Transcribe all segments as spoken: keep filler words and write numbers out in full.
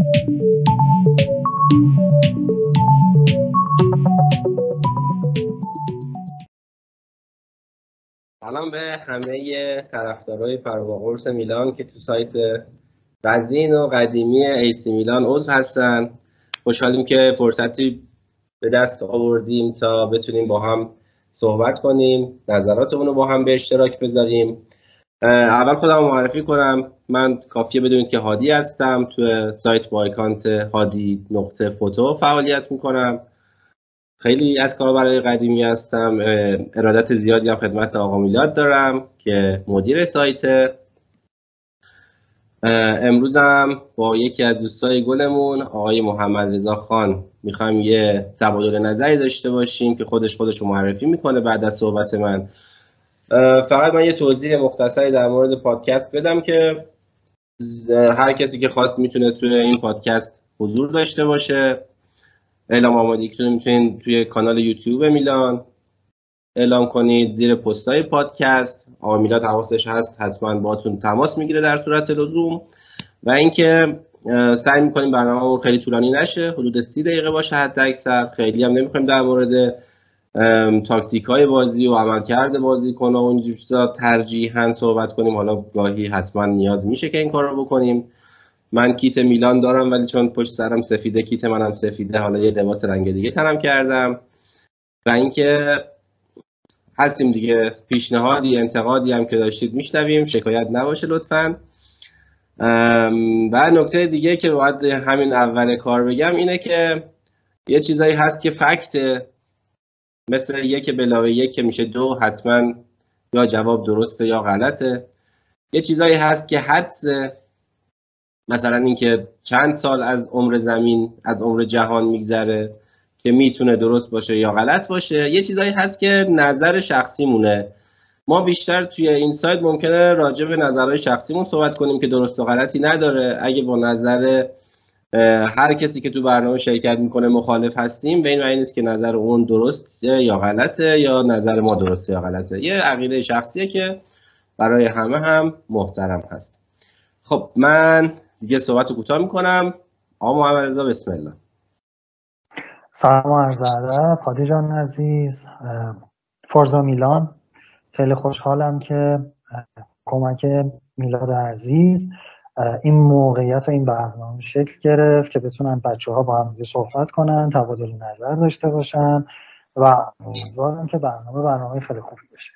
سلام به همه طرفدارای فراقرص میلان که تو سایت وزین و قدیمی ایسی میلان عضو هستن. خوشحالیم که فرصتی به دست آوردیم تا بتونیم با هم صحبت کنیم، نظراتمون رو با هم به اشتراک بذاریم. اول خودم معرفی کنم. من کافیه بدونید که هادی هستم. تو سایت با اکانت هادی نقطه فوتو فعالیت میکنم. خیلی از کاربرای قدیمی هستم. ارادت زیادی هم خدمت آقا میلاد دارم که مدیر سایت. امروزم با یکی از دوستای گلمون آقای محمد رضا خان میخوایم یه تبادل نظری داشته باشیم که خودش خودش رو معرفی میکنه بعد از صحبت من. فقط من یه توضیح مختصری در مورد پادکست بدم که هر کسی که خواست میتونه توی این پادکست حضور داشته باشه. اعلام آمادگی رو میتونید توی کانال یوتیوب میلان اعلام کنید زیر پستای پادکست. آقا میلاد حواسش هست حتما باهاتون تماس میگیره در صورت لزوم. و اینکه سعی میکنیم برنامه‌مون خیلی طولانی نشه، حدود سی دقیقه باشه حد اکثر. خیلی هم نمیخوایم در مورد تاکتیک های بازی و عملکرد بازیکن‌ها و اینجور چیزا ترجیحاً صحبت کنیم. حالا گاهی حتما نیاز میشه که این کار رو بکنیم. من کیت میلان دارم ولی چون پشت سرم سفیده، کیت منم سفیده، حالا یه لباس رنگ دیگه تنم کردم. و اینکه هستیم دیگه، پیشنهادی انتقادی هم که داشتید میشنویم، شکایت نباشه لطفاً. و نکته دیگه که باید همین اول کار بگم اینه که یه چیزایی هست که فکت، مثل یک به علاوه یک که میشه دو، حتما یا جواب درسته یا غلطه. یه چیزایی هست که حدس، مثلا اینکه چند سال از عمر زمین از عمر جهان میگذره که میتونه درست باشه یا غلط باشه. یه چیزایی هست که نظر شخصی مونه. ما بیشتر توی این سایت ممکنه راجع به نظرهای شخصیمون صحبت کنیم که درست و غلطی نداره. اگه با نظر هر کسی که تو برنامه شرکت میکنه مخالف هستیم، به این معنی نیست که نظر اون درست یا غلطه یا نظر ما درسته یا غلطه. یه عقیده شخصیه که برای همه هم محترم هست. خب من دیگه صحبت رو کوتاه میکنم. آقا محمد رضا بسم الله. سلام و عرض ادب هادی جان عزیز. فورزا میلان، خیلی خوشحالم که کمک میلاد عزیز این موقعیت و این برنامه شکل گرفت که بتونن بچه ها با هم صحبت کنن، تبادل نظر داشته باشن و امیدوارم که برنامه برنامه خیلی خوبی بشه.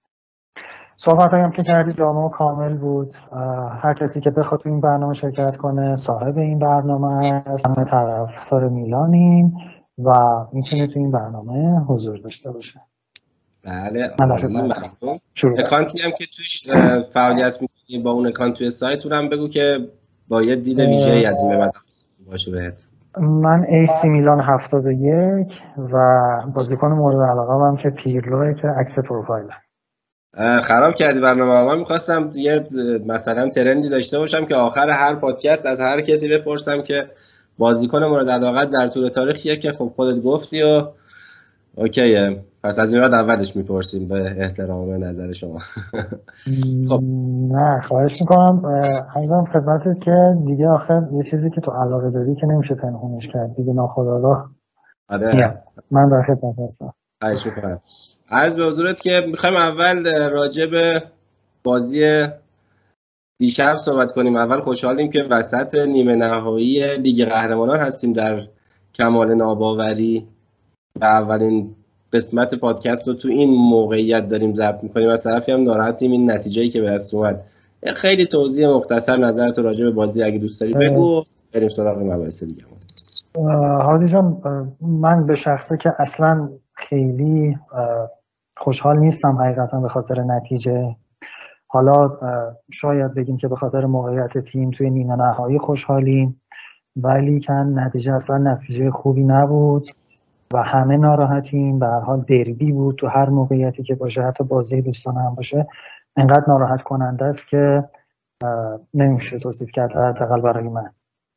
صحبت هایم که کردی جامع و کامل بود. هر کسی که بخواد تو این برنامه شرکت کنه صاحب این برنامه هست. همه طرفدار میلانیم و میتونه تو این برنامه حضور داشته باشه. بله ممنون. اکانتی هم که توش فعالیت میکنی با اون اکانت توی سایت هم بگو که با یه دید ویژه‌ای از این به بعد باشه بهت. من ایسی میلان هفتاد و یک و بازیکن مورد علاقه هم که پیرلوه که عکس پروفایل. خراب کردی برنامه. من میخواستم یه مثلا ترندی داشته باشم که آخر هر پادکست از هر کسی بپرسم که بازیکن مورد علاقه در طول تاریخیه که خب خودت گفتی و اوکیه، پس از این بعد اولش میپرسیم به احترام نظر شما. خب نه خواهش میکنم. عزیزم خدمتت که دیگه آخر یه چیزی که تو علاقه داری که نمیشه پنهونش کرد دیگه، ناخودآگاه. آره من در خدمت هستم. خواهش میکنم. عرض به حضورت که میخوایم اول راجع به بازی دیشب صحبت کنیم. اول خوشحالیم که وسط نیمه نهایی لیگ قهرمانان هستیم در کمال ناباوری و اولین قسمت پادکست رو تو این موقعیت داریم ضبط میکنیم. از طرفی هم ناراحتیم این نتیجه‌ای که به دست اومد. خیلی توضیح مختصر نظرت راجع به بازی اگه دوست داری بگو، بریم سراغ مباحث دیگه. هادی جان، من به شخصه که اصلا خیلی خوشحال نیستم حقیقتا به خاطر نتیجه. حالا شاید بگیم که به خاطر موقعیت تیم توی نیمه نهایی خوشحالیم، ولی که نتیجه اصلا نتیجه خوبی نبود و همه ناراحتیم. به هر حال دربی بود، تو هر موقعیتی که باشه، حتی بازی دوستانه هم باشه، انقدر ناراحت کننده است که نمیشه توصیف کرد، حداقل برای من.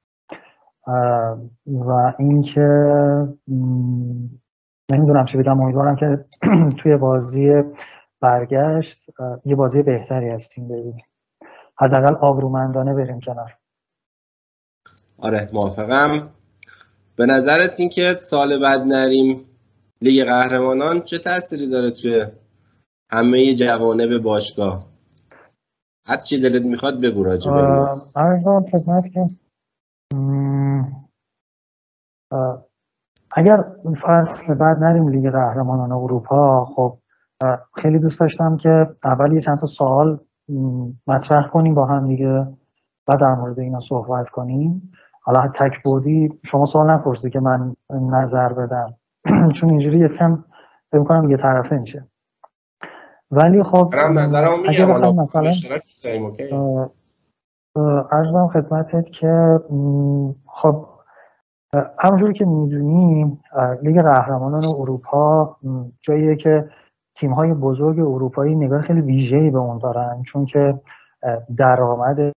و اینکه نمیدونم چه بگم، امیدوارم که توی بازی برگشت یه بازی بهتری از تیم ببینیم، حداقل آبرومندانه بریم کنار. آره موافقم. به نظرت این که سال بعد نریم لیگ قهرمانان چه تأثیری داره توی همه جوانب باشگاه؟ هر چی دلت میخواد بگو راجع به این. عرضم خدمت که اگر فصل بعد نریم لیگ قهرمانان اروپا، خب خیلی دوست داشتم که اول یه چند تا سوال مطرح کنیم با هم دیگه، بعد در مورد اینا صحبت کنیم. حالا تک بودی شما سوال نپرسی که من نظر بدم چون اینجوری یکم فکر کنم یه طرفه میشه. ولی خب اگه بخوایم مثلا عرضم خدمتت که خب همونجوری که میدونیم لیگ قهرمانان اروپا جاییه که تیم‌های بزرگ اروپایی نگاه خیلی ویژه‌ای به اون دارن، چون که درآمد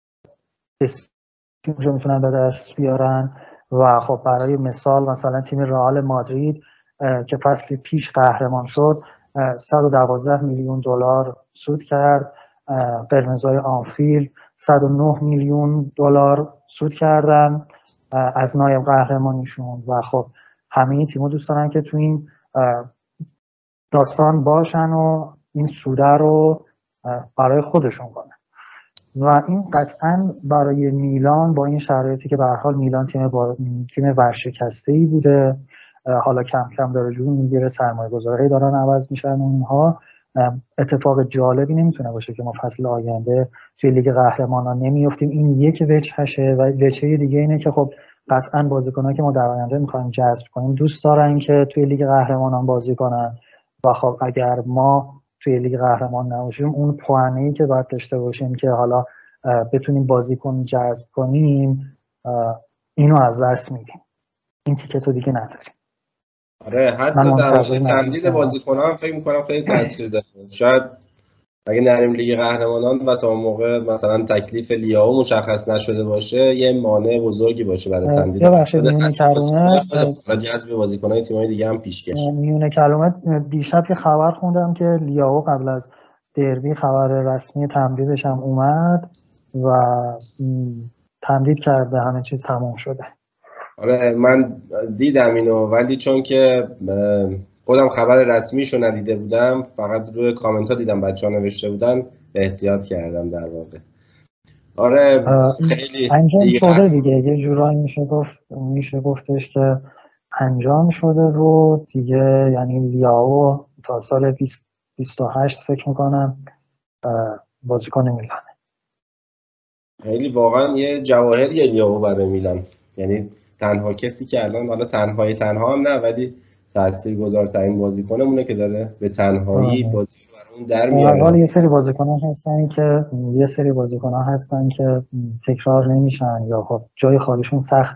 تیم‌ها میتونن به دست بیارن. و خب برای مثال مثلا تیم رئال مادرید که فصل پیش قهرمان شد صد و دوازده میلیون دلار سود کرد، قرمزای آنفیلد صد و نه میلیون دلار سود کردن از نایب قهرمانیشون. و خب همه این تیم‌ها دوست دارن که تو این داستان باشن و این سوده رو برای خودشون کنن. و این قطعا برای میلان با این شرایطی که به هر حال میلان تیم با تیم ورشکسته‌ای بوده، حالا کم کم داره جون میگیره، سرمایه‌گذاری دارن عوض میشن، اونها اتفاق جالبی نمیتونه باشه که ما فصل آینده توی لیگ قهرمانان نمیافتیم. این یک وجهشه. و وجه دیگه اینه که خب قطعا بازیکنایی که ما در آینده میخوایم جذب کنیم دوست دارن که توی لیگ قهرمانان بازی کنن. و خب اگر ما توی لیگ قهرمان نباشیم اون پوانه‌ای که باید داشته باشیم که حالا بتونیم بازیکن جذب کنیم اینو از دست میدیم، این تیکت رو دیگه نداریم. آره حتی در مورد تمدید بازیکن‌ها هم فکر می‌کنم خیلی تاثیر داره. شاید اگه نریم لیگ قهرمانان و تا موقع مثلا تکلیف لیاو مشخص نشده باشه یه مانع بزرگی باشه برای تمدید. ببخشید میونه کلمه جذب بازیکن‌های تیم‌های دیگه هم پیشکش. میونه کلمه دیشب که خبر خوندم که لیاو قبل از دربی خبر رسمی تمدیدش هم اومد و تمدید کرده، همه چیز تموم شده. آره من دیدم اینو، ولی چون که خودم خبر رسمیشو ندیده بودم فقط روی کامنت ها دیدم بچه‌ها نوشته بودن احتیاط کردم در واقع. آره خیلی انجام شده دیگه، یه جورایی میشه گفت میشه گفتش که انجام شده رو دیگه. یعنی لیاو تا سال بیست و هشت فکر میکنم بازیکن میلانه. خیلی واقعا یه جواهریه لیاو برای میلان، یعنی تنها کسی که الان حالا تنهای تنها هم نه ولی تاثیرگذارترین بازیکنمونه که داره به تنهایی بازی رو برای اون در میاره. حالا یه سری بازیکن‌ها هستن که یه سری بازیکن‌ها هستن که تکرار نمیشن یا خب جای خالیشون سخت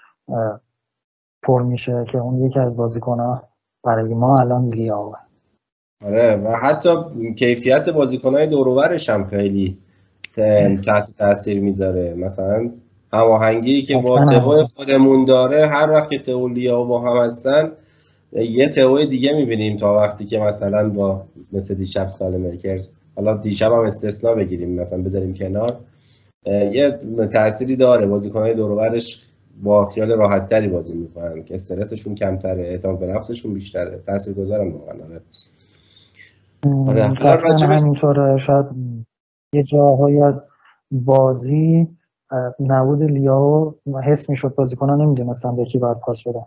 پر میشه که اون یکی از بازیکن‌ها برای ما الان لیاوه. آره و حتی کیفیت بازیکن‌های دور و برش هم خیلی تحت تاثیر میذاره. مثلا هماهنگی که با تئو خودمون داره، هر وقت که تئو لیاو با هم هستن یه تئو دیگه میبینیم تا وقتی که مثلا با مثل دیشب سال مرکرز، حالا دیشب هم استثنا بگیریم مثلا بذاریم کنار، یه تأثیری داره. بازیکن‌های دور و برش با خیال راحت تری بازی میکنن که استرسشون کمتره، اعتماد به نفسشون بیشتره، تاثیرگذارن واقعا. آره حالا همینطوره. شاید یه جاهایی از بازی نبود لیاو حس میشد بازیکن‌ها نمیدونستن به کی باید پاس بدن.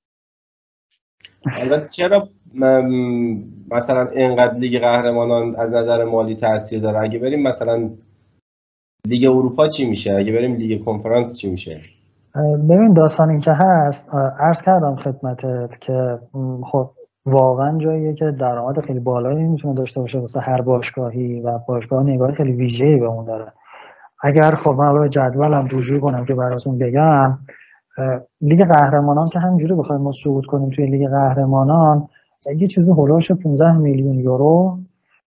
حالا چرا مثلا اینقدر لیگ قهرمانان از نظر مالی تاثیر داره؟ اگه بریم مثلا لیگ اروپا چی میشه؟ اگه بریم لیگ کنفرانس چی میشه؟ ببین داستان این که هست، عرض کردم خدمتت که خب واقعا جاییه که درآمد خیلی بالایی میتونه داشته باشه واسه هر باشگاهی و باشگاه نگاه خیلی ویژه‌ای به اون داره. اگر خب من الان جدولم رجوع کنم که براتون بگم، لیگ قهرمانان که همینجوری بخوایم ما صعود کنیم توی لیگ قهرمانان یه چیزی هولوش پانزده میلیون یورو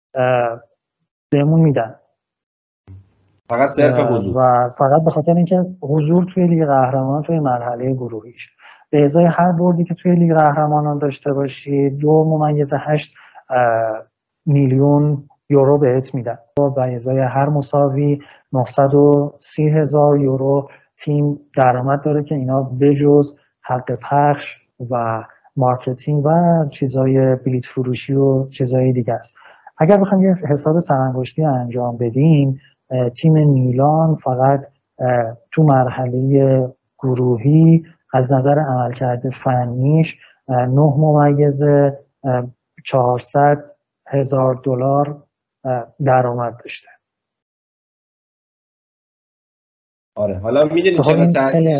بهمون میدن، فقط صرف حضور و فقط به خاطر اینکه حضور توی لیگ قهرمانان توی مرحله گروهیش. به ازای هر بردی که توی لیگ قهرمانان داشته باشی دو ممیز هشت میلیون یورو بهت میدن. و به ازای هر مساوی نهصد و سی هزار یورو تیم درآمد داره که اینا بجز حق پخش و مارکتینگ و چیزای بلیت فروشی و چیزای دیگه است. اگر بخوایم یه حساب سرانگشتی انجام بدیم، تیم میلان فقط تو مرحله گروهی از نظر عملکرد فنیش نه ممیز چهارصد هزار دلار درآمد داشته. آره حالا میدونی چرا تاثیر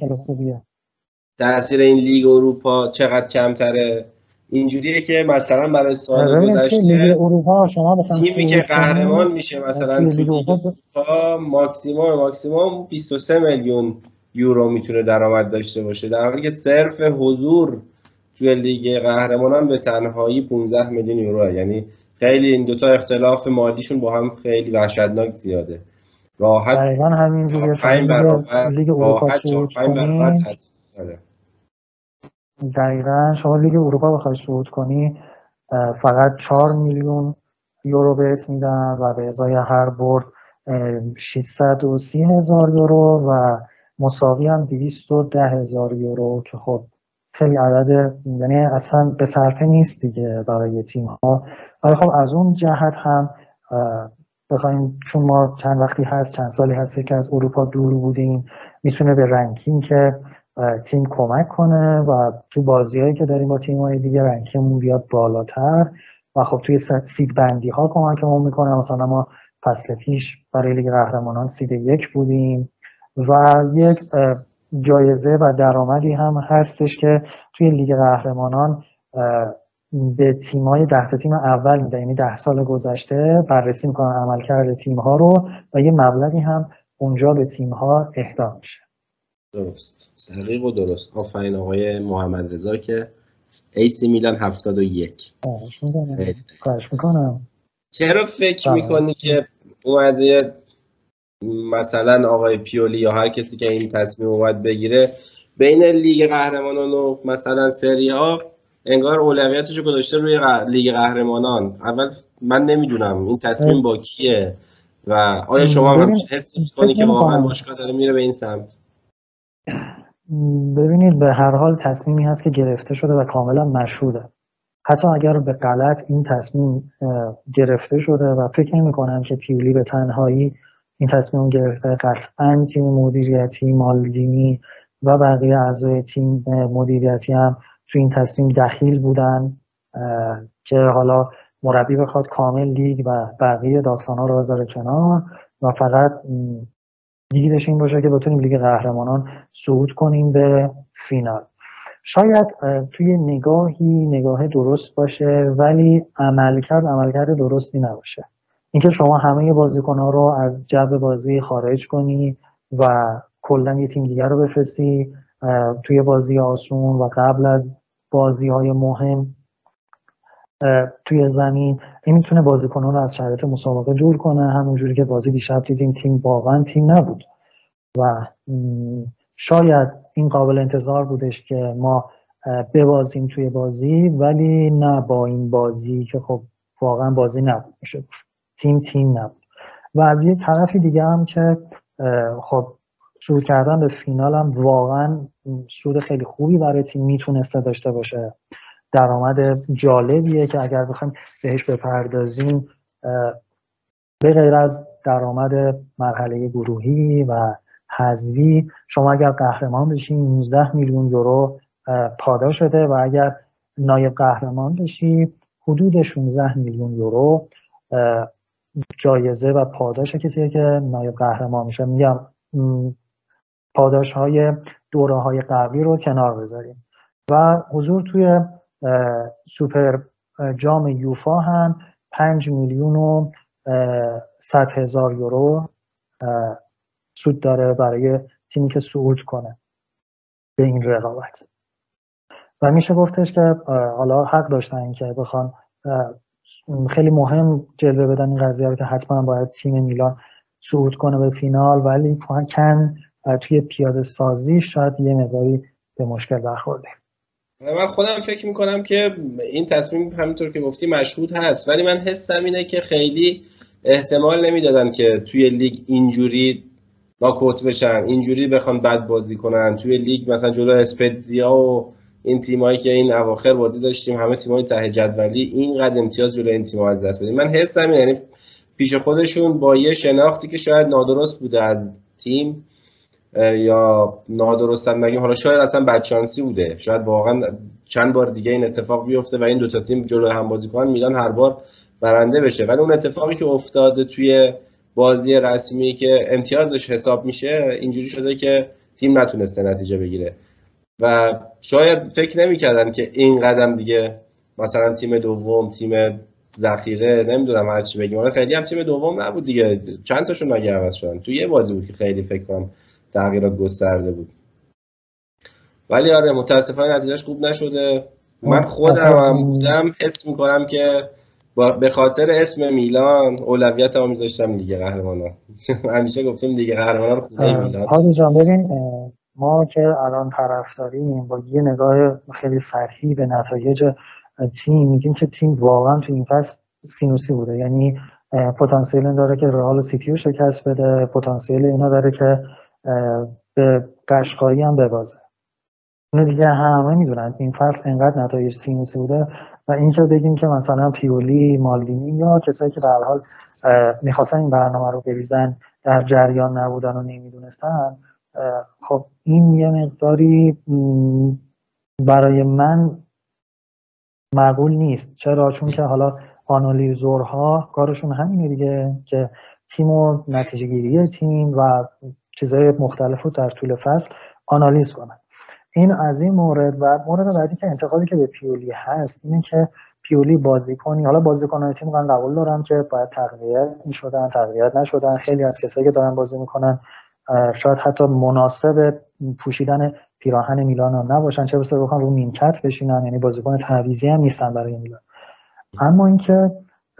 تاثیر این لیگ اروپا چقدر کمتره؟ اینجوریه که مثلا برای سال گذشته لیگ اروپا شما تیمی که قهرمان میشه مثلا تو لیگ اروپا ماکسیموم ماکسیموم بیست و سه میلیون یورو میتونه درآمد داشته باشه، در حالی که صرف حضور توی لیگ قهرمانان به تنهایی پانزده میلیون یورو. یعنی خیلی این دوتا اختلاف مالیشون با هم خیلی وحشتناک زیاده. راحت دقیقاً همینجوریه. شما لیگ اروپا صعود کنی دقیقاً شما لیگ اروپا بخوای صعود کنی فقط چهار میلیون یورو بهت میدن و به ازای هر برد ششصد و سی هزار یورو و مساوی هم دویست و ده هزار یورو که خب خیلی عدد، یعنی اصلا به صرفه نیست دیگه برای تیم ها. ولی خب از اون جهت هم بخوایم، چون ما چند وقتی هست چند سالی هست که از اروپا دور بودیم، میتونه به رنکینگ که تیم کمک کنه و تو بازیایی که داریم با تیم‌های دیگه رنکینگمون بیاد بالاتر و خب توی سید بندی ها کمکمون میکنه. مثلا ما فصل پیش برای لیگ قهرمانان سید یک بودیم و یک جایزه و درآمدی هم هستش که توی لیگ قهرمانان به تیم‌های ده تا تیم اول میده، یعنی ده سال گذشته بررسی میکنن عملکرد تیم‌ها رو و یه مبلغی هم اونجا به تیم‌ها اهدا میشه. درست، دقیق و درست. آفرین آقای محمد رضا که ایسی میلان هفتاد و یک. خواهش میکنم. خواهش میکنم. چرا فکر میکنی که اومده مثلا آقای پیولی یا هر کسی که این تصمیم اومد بگیره بین لیگ قهرمانان و مثلا سری آ انگار اولویتشو گذاشته روی غ... لیگ قهرمانان؟ اول من نمیدونم این تصمیم با کیه و آیا شما هم حس میکنی که واقعا باشگاه داره میره به این سمت؟ ببینید به هر حال تصمیمی هست که گرفته شده و کاملا مشهوده. حتی اگر به غلط این تصمیم گرفته شده و فکر نمی کنم که پیولی به تنهایی این تصمیم گرفته، قطعا تیم مدیریتی، مالدینی و بقیه اعضای تیم مدیریتی هم تو این تصمیم دخیل بودن که حالا مربی بخواد کامل لیگ و بقیه داستانا رو بذاره کنار و فقط دیدش این باشه که بتونیم لیگ قهرمانان صعود کنیم به فینال. شاید توی نگاهی نگاه درست باشه ولی عملکرد عملکرد درستی نباشه. اینکه شما همه بازیکن‌ها رو از جو بازی خارج کنی و کلا یه تیم دیگر رو بفرستی توی بازی آسون و قبل از بازی‌های مهم توی زمین، این میتونه بازیکن‌ها رو از شرایط مسابقه دور کنه. همونجوری که بازی دیشب دیدیم تیم واقعا تیم نبود و شاید این قابل انتظار بودش که ما ببازیم توی بازی، ولی نه با این بازی که خب واقعا بازی نبود، میشه تیم تیم نبود. و از یه طرفی دیگه هم که خب صعود کردن به فینال هم واقعا سود خیلی خوبی برای تیم میتونسته داشته باشه. درآمد جالبیه که اگر بخوایم بهش بپردازیم، به غیر از درآمد مرحله گروهی و حذفی، شما اگر قهرمان بشین نوزده میلیون یورو پاداش شده و اگر نایب قهرمان بشی حدود شانزده میلیون یورو جایزه و پاداش کسی که نایب قهرمان میشه. میگم پاداش های دوره های قبلی رو کنار بذاریم و حضور توی سوپر جام یوفا هم پنج میلیون و صد هزار یورو سود داره برای تیمی که صعود کنه به این رقابت. و میشه گفتش که حالا حق داشتن که بخوان خیلی مهم جلوه بدن این قضیه رو که حتما باید تیم میلان صعود کنه به فینال، ولی کن توی پیاده سازی شاید یه مقداری به مشکل برخورده. من خودم فکر میکنم که این تصمیم همینطور که گفتی مشهود هست، ولی من حسم اینه که خیلی احتمال نمیدادن که توی لیگ اینجوری ناکوت بشن، اینجوری بخوان بد بازی کنن توی لیگ، مثلا جلو اسپتزیا و این تیمایی که این اواخر بازی داشتیم، همه تیمای ته جدولی، اینقدر امتیاز جلو این تیم‌ها از دست بدیم. من حسم یعنی پیش خودشون با یه شناختی که شاید نادرست بوده از تیم، یا نادرست هم نگیم، حالا شاید اصلا بدشانسی بوده، شاید واقعا چند بار دیگه این اتفاق بیفته و این دو تا تیم جلو هم بازی کنن، میلان هر بار برنده بشه. ولی اون اتفاقی که افتاده توی بازی رسمی که امتیازش حساب میشه، اینجوری شده که تیم نتونسته نتیجه بگیره و شاید فکر نمی‌کردن که این قدم دیگه مثلا تیم دوم، تیم ذخیره، نمیدونم هر چی بگیم، خیلی هم تیم دوم نبود دیگه، چند تاشون مگه عوض شدن توی یه بازی بود که خیلی فکر کنم تغییرات گسترده بود. ولی آره متاسفانه نتیجهش خوب نشده. من خودم هم بودم حس میکنم که به خاطر اسم میلان اولویت هم میذاشتم لیگ قهرمانان. همیشه گفتیم لیگ قهرمانان خونه میلان. هادی جان ببین، ما که الان طرفداریم با یه نگاه خیلی سطحی به نتایج تیم میگیم که تیم واقعا تو این فصل سینوسی بوده، یعنی پتانسیل این داره که رئال سیتی رو شکست بده، پتانسیل اینا داره که به قشقایی هم ببازه. اینو دیگه همه میدونن این فصل انقدر نتایج سینوسی بوده و اینکه بگیم که مثلا پیولی، مالدینی یا کسایی که به هر حال میخواستن این برنامه رو بریزن در جریان نبودن و نمیدونستن، خب این یه مقداری برای من معقول نیست. چرا؟ چون که حالا آنالیزورها کارشون همینه دیگه، که تیم و نتیجه گیری تیم و چیزهای مختلف رو در طول فصل آنالیز کنن. این از این مورد. و مورد بعدی که انتقادی که به پیولی هست اینه که پیولی بازیکنی، حالا بازیکنان تیم من قبول دارم که باید تقویت می‌شدن، تقویت نشدن. خیلی از کسایی که دارن بازی میکنن شاید حتی مناسب پوشیدن پیراهن میلان هم نباشن، چه برسه بخوان رو نیمکت بشینن، یعنی بازیکن تعویضی هم نیستن برای میلان. اما اینکه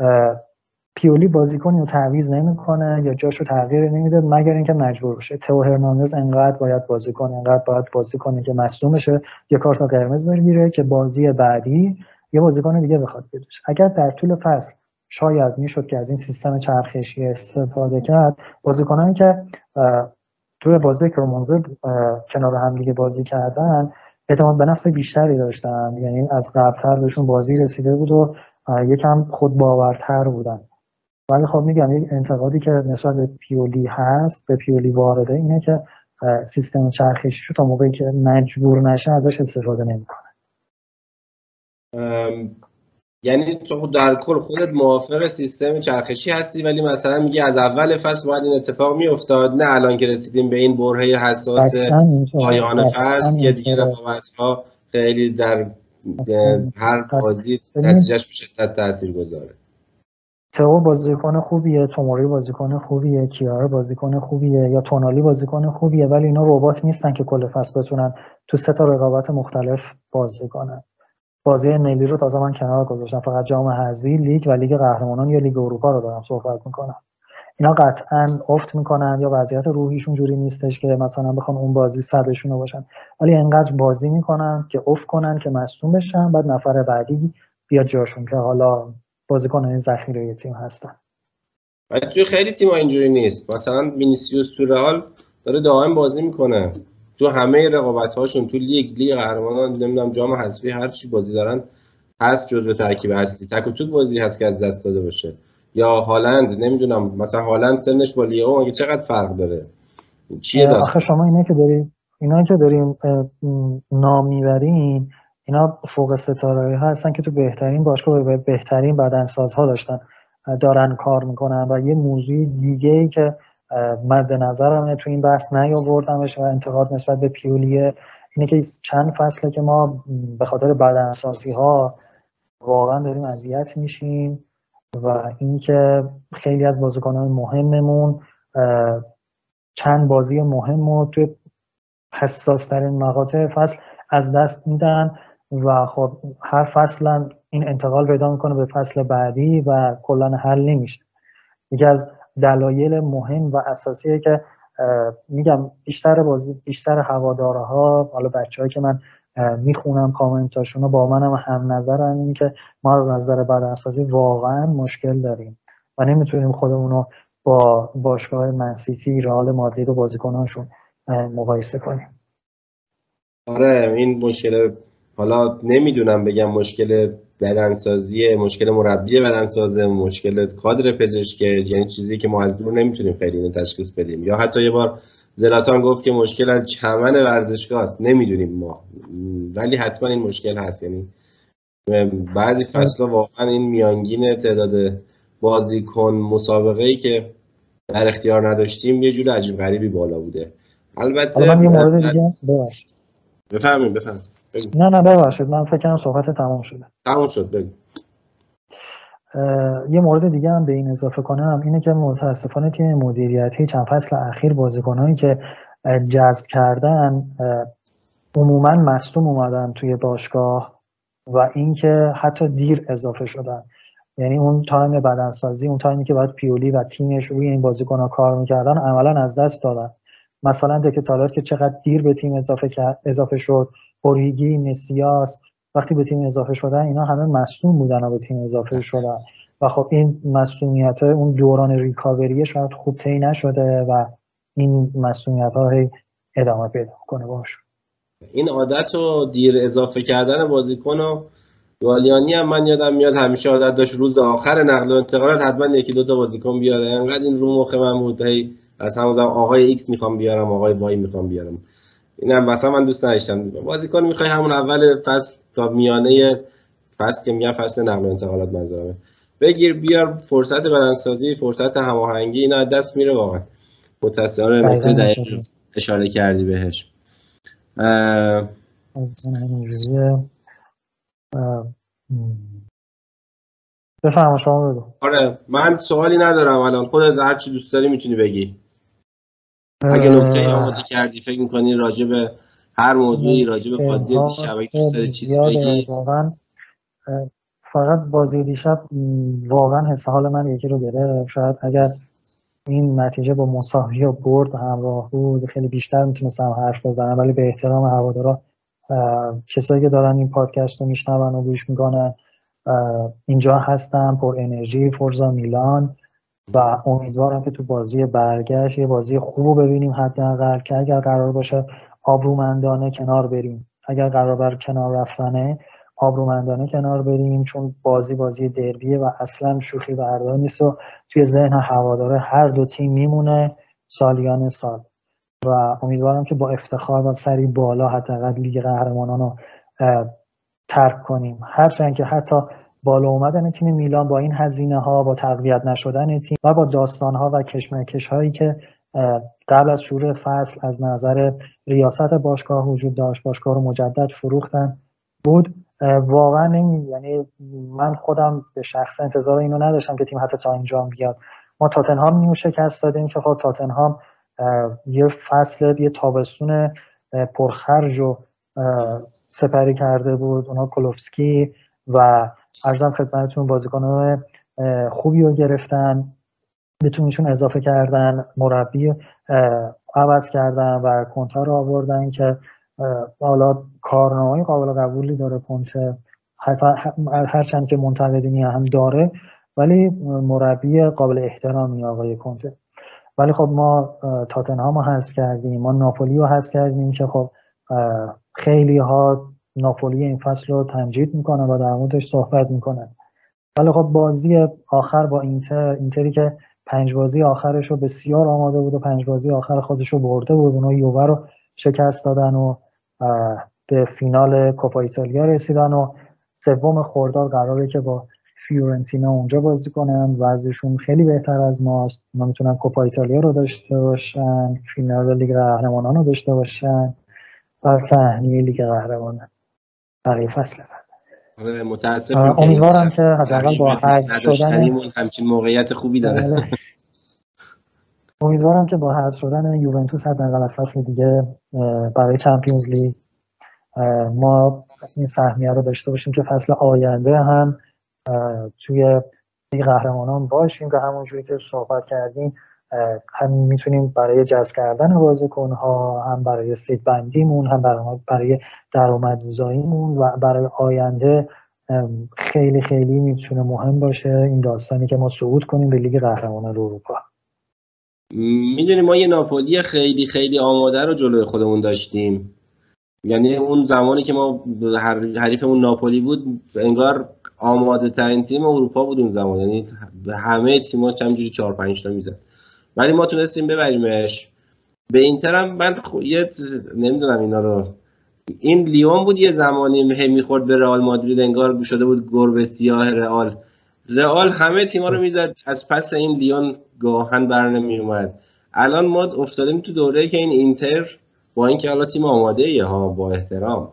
پیولی بازیکنی رو تعویض نمیکنه یا جاشو تغییر نمیده مگر اینکه مجبور بشه. تئو هرناندز انقدر باید بازی کنه، انقدر باید بازی کنه که مصدوم بشه، یه کارت قرمز بگیره که بازی بعدی یه بازیکن دیگه بخواد بیادش. اگر در طول فصل شاید میشد که از این سیستم چرخشی استفاده کرد، بازیکنانی که توی بازی کرومونزه کنار هم دیگه بازی کردن اعتماد به نفس بیشتری داشتن، یعنی از قبل‌تر بهشون بازی رسیده بود و یکم خود باورتر بودن. ولی خب میگم یک انتقادی که نسبت به پیولی هست، به پیولی وارده، اینه که سیستم چرخشیشو تا موقعی که مجبور نشه ازش استفاده نمیکنه. یعنی تو در کل خودت موافق سیستم چرخشی هستی، ولی مثلا میگی از اول فصل باید این اتفاق میافتاد، نه الان که رسیدیم به این برهه حساس پایان فصل که دیگه رقابت‌ها خیلی در هر بازی نتیجهش به شدت تاثیرگذاره. تئو بازیکن خوبیه، توموری بازیکن خوبیه، کیارا بازیکن خوبیه، یا تونالی بازیکن خوبیه، ولی اینا ربات نیستن که کل فصل بتونن تو سه تا رقابت مختلف بازی کنن. بازی ملی رو تازه من کنار گذاشتم، فقط جام حذفی، لیگ و لیگ قهرمانان یا لیگ اروپا رو دارم صحبت میکنم. اینا قطعاً افت میکنن یا وضعیت روحیشون جوری نیستش که مثلا بخوان اون بازی صدشون باشن، ولی انقدر بازی میکنن که افت کنن که مصدوم بشن، بعد نفر بعدی بیاد جاشون که حالا بازیکنان ذخیره تیم هستن. ولی توی خیلی تیم‌ها اینجوری نیست. مثلا وینیسیوس تو رئال داره دائم بازی میکنه، تو همه رقابت‌هاشون، تو لیگ، لیگ قهرمانان، نمیدونم جام حذفی، هر چی بازی دارن هست جزو ترکیب اصلی. تک و توک بازی هست که از دست داده باشه. یا هالند، نمیدونم مثلا هالند سنش با لیو مگه چقدر فرق داره؟ چیه داستان؟ آخه شما اینا که داریم اینا که داریم نام میبرین، اینا فوق ستاره ها هستن که تو بهترین باشگاه و بهترین بدنسازها داشتن دارن کار میکنن. و یه موضوع دیگه ای که مد نظرمه تو این بحث نیاوردمش و انتقاد نسبت به پیولیه، اینه که چند فصله که ما به خاطر بدنسازی ها واقعا داریم اذیت میشیم و اینکه خیلی از بازیکنان مهممون چند بازی مهم رو توی حساس ترین مقاطع فصل از دست میدن و خب هر فصل این انتقال پیدا میکنه به فصل بعدی و کلا حل نمیشه. یکی از دلایل مهم و اساسیه که میگم بیشتر بازی بیشتر هوادارها، حالا بچه‌هایی که من میخونم کامنتاشون رو با منم هم نظرن، این که ما از نظر بدنسازی واقعا مشکل داریم و نمیتونیم خودمون رو با باشگاه منسیتی، رئال مادرید و بازیکنانشون مقایسه کنیم. آره این مشکل، حالا نمیدونم بگم مشکل بدنسازی، مشکل مربی بدنسازه، مشکل کادر پزشکی، یعنی چیزی که ما از دور نمیتونیم خیلی اینو تشخیص بدیم. یا حتی یه بار زلاتان گفت که مشکل از چمن ورزشگاه است، نمیدونیم ما، ولی حتما این مشکل هست. یعنی بعضی فصل‌ها واقعا این میانگین تعداد بازیکن مسابقه‌ای که در اختیار نداشتیم یه جور عجیب غریبی بالا بوده. البته من یه مورد دیگه ببخشید. بفهمیم بفهم. نه نه ببخشید، من فکر کنم صحبت تمام شده. تمام شد بگو. یه مورد دیگه هم به این اضافه کنم اینه که متاسفانه تیم مدیریتی چند فصل اخیر بازیکنایی که جذب کردن عموما مصدوم اومدن توی باشگاه و اینکه حتی دیر اضافه شدن. یعنی اون تایم بدنسازی، اون تایمی که باید پیولی و تیمش روی این بازیکن‌ها کار می‌کردن عملاً از دست دادن. مثلا دکتالار که چقدر دیر به تیم اضافه کرد، اضافه شد، اوریگی، مسیاس وقتی به تیم اضافه شدن اینا همه مصدوم بودن و به تیم اضافه شدن و خب این مصدومیت اون دوران ریکاوری شاید خوب طی نشده و این مصدومیت‌ها هی ادامه پیدا کنه باشه. این عادت رو دیر اضافه کردن بازیکن و گالیانی هم من یادم میاد همیشه عادت داشت روز آخر نقل و انتقالات حتما یکی دو تا بازیکن بیاره. انقدر این رو مخ من بود هی از همون زمان آقای ایکس میخوام بیارم، آقای وای میخوام بیارم. اینم مثلا من دوست نداشتم. بازیکن میخوای همون اول فصل تا میانه فصل که میگم فصل نقل و انتقالات منظورمه بگیر بیار، فرصت بدنسازی، فرصت هماهنگی اینا دست میره واقعا. متأسفانه نکته دقیق اشاره کردی بهش. اه... بفهم شما بگو. آره من سوالی ندارم الان، خودت هر چی دوست داری میتونی بگی. اگه نکته آماده کردی فکر میکنی راجع به هر موضوعی، راجع به بازی دیشب دوست داری چیزی بگی؟ واقعا فقط بازی دیشب واقعا حس حال من یکی رو گرفت. شاید اگر این نتیجه با مساوی و برد همراه بود خیلی بیشتر میتونستم حرف بزنم، ولی به احترام هوادارا، کسایی که دارن این پادکست رو میشنون و گوش میکنن، اینجا هستم پر انرژی فورزا میلان و امیدوارم که تو بازی برگشت یه بازی خوب رو ببینیم حداقل، که اگر قرار باشه آبرومندانه کنار بریم، اگر قرار بر کنار رفتنه آبرومندانه کنار بریم، چون بازی بازی دربیه و اصلا شوخی بردار نیست و توی ذهن هواداره هر دو تیم میمونه سالیان سال و امیدوارم که با افتخار و سری بالا حداقل لیگ قهرمانان رو ترک کنیم. هرچند که حتی بالا اومدن تیم میلان با این هزینه ها، با تقویت نشدن تیم و با داستان ها و کشمکش هایی که قبل از شروع فصل از نظر ریاست باشگاه وجود داشت، باشگاه رو مجدد فروختن بود، واقعا نمی یعنی من خودم به شخص انتظار اینو نداشتم که تیم حتی تا اینجا بیاد. ما تاتنهام نیو شکست دادیم که خب تاتنهام یه فصل یه تابستون پرخرج و سپری کرده بود، اونا کلوفسکی و عرضم خدمتتون بازیکنان خوبی رو گرفتن، به تیمشون اضافه کردن، مربی عوض کردن و کنته رو آوردن که حالا کارنامه‌ای قابل قبولی داره کنته، هرچند که منتقدینی هم داره ولی مربی قابل احترامی آقای کنته. ولی خب ما تاتنهام رو حذف کردیم، ما ناپولی رو حذف کردیم که خب خیلی ها ناپولی این فصل رو تمجید میکنن و در موردش صحبت میکنن. ولی خب بازی آخر با اینتر، اینتری که پنج بازی آخرش رو بسیار آماده بود و پنج بازی آخر خودش رو برده بود، اونا یووه رو شکست دادن و به فینال کوپا ایتالیا رسیدن و سوم خرداد قراره که با فیورنتینا اونجا بازی کنن. وضعشون خیلی بهتر از ماست، اونا میتونن کوپا ایتالیا رو داشته باشن، فینال لیگ قهرمانان رو داشته باشن و سهمیه لیگ قهرمانان برای فصل بعد. متاسفم که امیدوارم که حداقل با حذف شدن همچین موقعیت خوبی داره. امیدوارم که با حذف شدن یوونتوس حداقل از فصل دیگه برای چمپیونز لیگ ما این سهمیه رو داشته باشیم که فصل آینده هم توی لیگ قهرمانان باشیم، که همونجوری که صحبت کردیم هم میتونیم برای جذب کردن بازیکن‌ها، هم برای سید بندیمون، هم برای برای درآمدزاییمون و برای آینده خیلی خیلی میتونه مهم باشه این داستانی که ما صعود کنیم به لیگ قهرمانان اروپا. میدونی ما یه ناپولی خیلی خیلی آماده رو جلوی خودمون داشتیم. یعنی اون زمانی که ما حریفمون ناپولی بود انگار آماده ترین تیم اروپا بود اون زمان، یعنی همه تیم‌ها همینجوری چهار پنج تا میزد، ولی ما تونستیم ببریمش. به اینتر هم من خو... یه نمیدونم اینا رو، این لیون بود یه زمانی هی میخورد به رئال مادرید، انگار شده بود گربه سیاه رئال. رئال همه تیم‌ها رو میزد، از پس این لیون گاهن بر نمیومد. الان ما افتادیم تو دوره‌ای که این اینتر با اینکه حالا تیم آماده ایه ها، با احترام،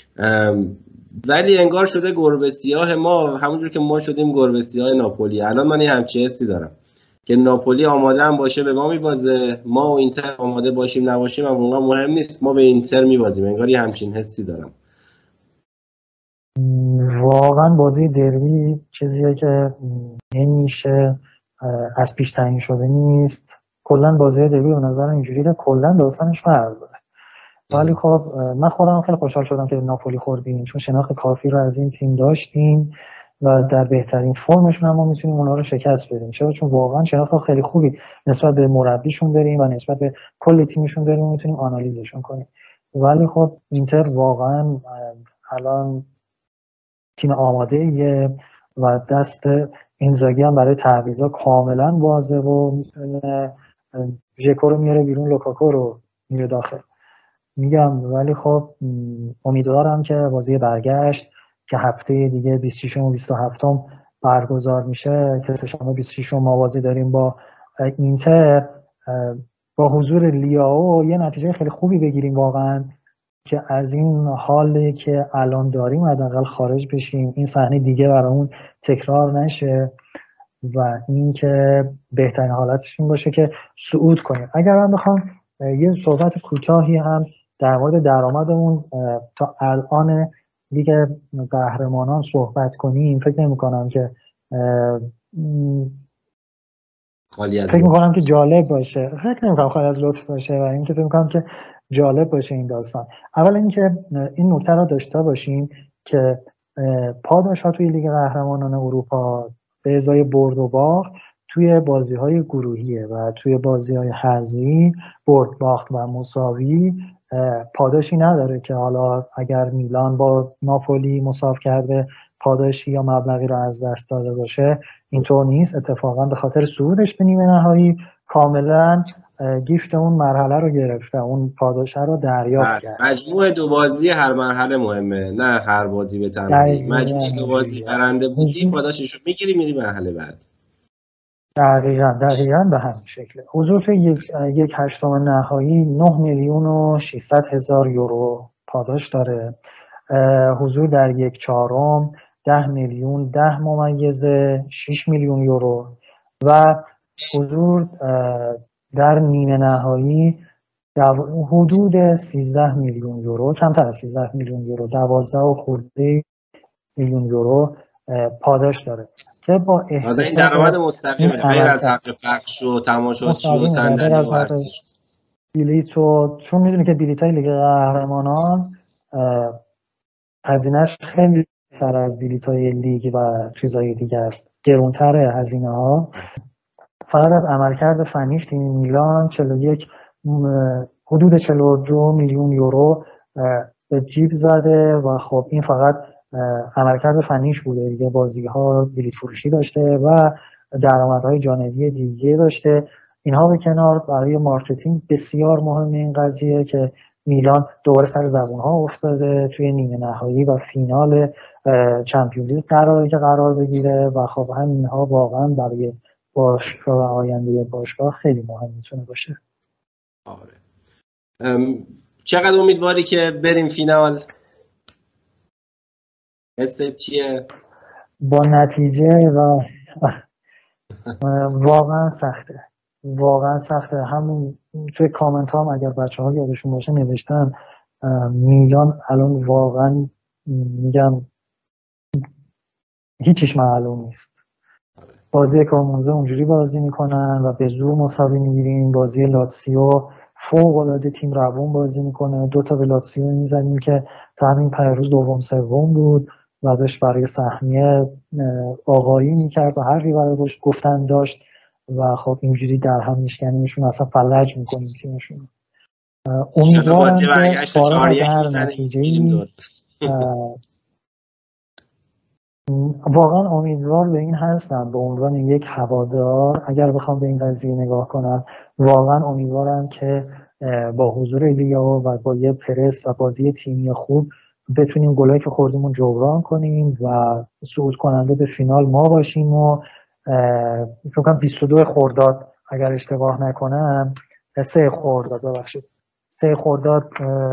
ولی انگار شده گربه سیاه ما، همونجور که ما شدیم گربه سیاه ناپولی. الان من این همچین حسی دارم که ناپولی آماده هم باشه به ما میبازه، ما و اینتر آماده باشیم نباشیم هم اونقدر مهم نیست، ما به اینتر میبازیم. انگار یه همچین حسی دارم. واقعا بازی دربی چیزیه که نمیشه از پیش تعیین شده نیست. کلا بازی دربی به نظر اینجوریه که کلا داستانش فرق داره. ولی خب من خودم خیلی خوشحال شدم که ناپولی خوردیم، چون شناخت کافی رو از این تیم داشتیم و در بهترین فرمشون هم ما میتونیم اونا رو شکست بدیم. چرا؟ چون واقعا شناخت خیلی خوبی نسبت به مربیشون داریم و نسبت به کل تیمشون داریم و میتونیم آنالیزشون کنیم. ولی خب اینتر واقعا الان تیم آماده ایه و دست اینزاگی هم برای تعویضا کاملا واضحه و میتونه ژکو رو میاره بیرون، لوکاکو رو میاره داخل. میگم ولی خب امیدوارم که بازی برگشت که هفته دیگه بیست و شش و بیست و هفت برگزار میشه که سه‌شنبه بیست و شش ما بازی داریم با اینتر، با حضور لیاو یه نتیجه خیلی خوبی بگیریم واقعا، که از این حالی که الان داریم حداقل خارج بشیم، این صحنه دیگه برامون تکرار نشه و این که بهترین حالتش این باشه که صعود کنیم. اگر من بخوام یه صحبت کوتاهی هم در مورد درآمدمون تا الان لیگ قهرمانان صحبت کنیم، فکر نمی‌کنم که خالی از فکر می‌کنم که جالب باشه. فکر نمی‌کنم خالی از لطف باشه و اینکه فکر می‌کنم که جالب باشه این داستان. اول اینکه این نکته رو داشته باشیم که پاداش‌ها توی لیگ قهرمانان اروپا به ازای برد و باخت توی بازی‌های گروهیه و توی بازی‌های حذفی برد باخت و مساوی پاداشی نداره که حالا اگر میلان با ناپولی مساوی کرده پاداشی یا مبلغی رو از دست داده باشه. اینطور نیست، اتفاقا به خاطر صعودش به نیمه نهایی کاملا گیفت اون مرحله رو گرفته، اون پاداشه رو دریافت کرد. مجموع دو بازی هر مرحله مهمه، نه هر بازی به تنهایی. مجموع دو بازی برنده بودی پاداشش رو میگیری میری مرحله بعد. دقیقاً دقیقاً به همین شکله. حضور توی یک یک هشتم نهایی نه میلیون و ششصد هزار یورو پاداش داره. حضور در یک چهارم ده میلیون ده ممیزه شش میلیون یورو و حضور در نیمه نهایی حدود سیزده میلیون یورو، کمتر از سیزده میلیون یورو، دوازده و خورده میلیون یورو پاداش داره که با احتساب این درآمد مستقیمه غیر از حق پخش و تماشاچی و صندلی و ورزش بلیط و چون میدونی که بلیطای لیگ قهرمانان هزینه‌اش خیلی بیشتر از بلیطای لیگ و چیزای دیگه است، گرونتره هزینه ها. فقط از عملکرد فنیش تیم میلان چهل و یک حدود چهل و دو میلیون یورو به جیب زده و خب این فقط عملکرد فنیش بوده دیگه. بازی‌ها بلیط فروشی داشته و درآمدهای جانبی دیگه داشته. اینها به کنار، برای مارکتینگ بسیار مهم این قضیه که میلان دوباره سر زبون‌ها افتاده توی نیمه نهایی و فینال چمپیونز لیگ قراره که قرار بگیره و خب همین‌ها واقعا برای باشگاه و آینده باشگاه خیلی مهم میتونه باشه. آره. چقدر امیدواری که بریم فینال؟ حست چیه؟ با نتیجه و واقعا سخته، واقعا سخته. همون توی کامنت هم اگر بچه ها یادشون باشه نوشتن میلان الان واقعا میگم هیچیش معلوم نیست. بازی کرومونزه اونجوری بازی میکنن و به زور مساوی میگیریم. بازی لاتسیو فوق العاده تیم روون بازی میکنه، دو تا به لاتسیو میزنیم که تا همین پیروز دوم سوم بود و داشت برای سهمیه آقایی میکرد و حرفی برای گفتن داشت و خب اینجوری در هم میشکنیمشون، اصلا فلج میکنیم تیمشون. انشالله بازی امیدوارم که برگشت فارغ چهار از یک هر میزنیم میریم نتیجه‌ای دور. واقعا امیدوار به این هستم به عنوان یک هوادار، اگر بخوام به این قضیه نگاه کنم واقعا امیدوارم که با حضور لیاو و با یه پرس و بازی تیمی خوب بتونیم گلایی که خوردیمون جبران کنیم و صعود کننده به فینال ما باشیم. و فکر کنم بیست و دو خرداد اگر اشتباه نکنم، سه خرداد ببخشید سه خرداد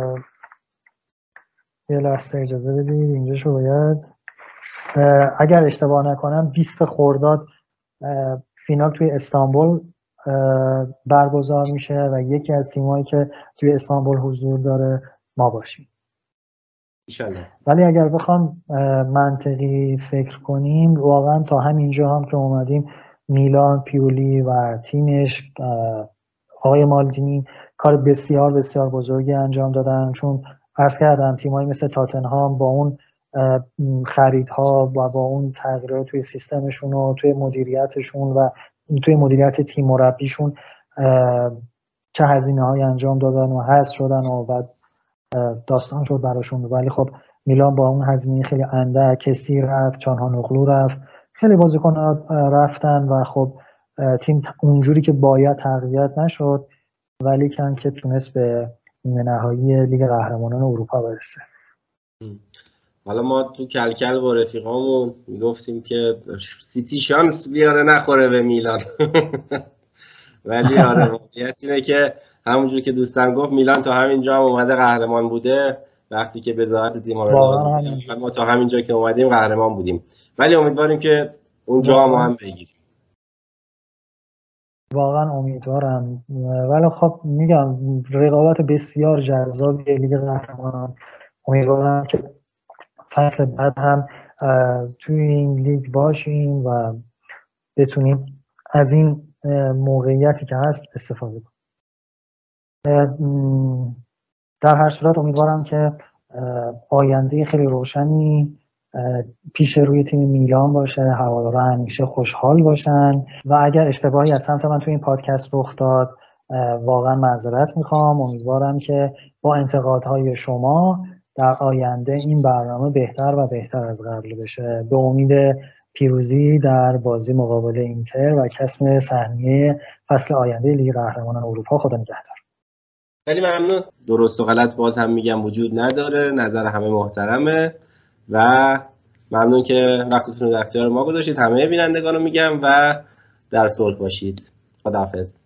یه لحظه اجازه بدید اینجا شو باید اگر اشتباه نکنم بیست خرداد فینال توی استانبول برگزار میشه و یکی از تیمایی که توی استانبول حضور داره ما باشیم انشالله. ولی اگر بخوام منطقی فکر کنیم واقعا تا همینجا هم که اومدیم میلان، پیولی و تیمش، آقای مالدینی کار بسیار بسیار بزرگی انجام دادن، چون عرض کردم تیمایی مثل تاتنهام با اون خریدها و با اون تغییرات توی سیستمشون و توی مدیریتشون و توی مدیریت تیم مربیشون چه هزینه‌هایی انجام دادن و حذف شدن و بعد داستان شد براشون. ولی خب میلان با اون هزینه خیلی اندک، کسی رفت، چانهانوغلو رفت، خیلی بازیکن‌ها رفتن و خب تیم اونجوری که باید تقویت نشد، ولی کن که تونست به نیمه نهایی لیگ قهرمانان اروپا برسه. حالا ما تو کلکل با رفیقامون میگفتیم که سیتی شانس بیاره نخوره به میلان ولی آره واقعیت اینه که همونجور که دوستم گفت میلان تا همینجا هم اومده قهرمان بوده، وقتی که بذارت تیم ها رو لازم بود ما تا همینجا که اومدیم قهرمان بودیم، ولی امیدواریم که اونجا ما هم بگیریم. واقعا امیدوارم. ولی خب میگم رقابت بسیار جذاب لیگ قهرمانان، امیدوارم که فصل بعد هم توی این لیگ باشیم و بتونیم از این موقعیتی که هست استفاده کنیم. در هر صورت امیدوارم که آینده خیلی روشنی پیش روی تیم میلان باشه، هواداران همیشه خوشحال باشن و اگر اشتباهی از سمت من توی این پادکست رخ داد واقعا معذرت میخوام. امیدوارم که با انتقادهای شما در آینده این برنامه بهتر و بهتر از قبل بشه، به امید پیروزی در بازی مقابل اینتر و کسب سهمیه فصل آینده لیگ قهرمانان اروپا. خدا نگهدار. خیلی ممنون. درست و غلط باز هم میگم وجود نداره، نظر همه محترمه و ممنون که وقتتون رو در اختیار ما گذاشتید. همه بینندگان رو میگم و در صلح باشید. خداحافظ.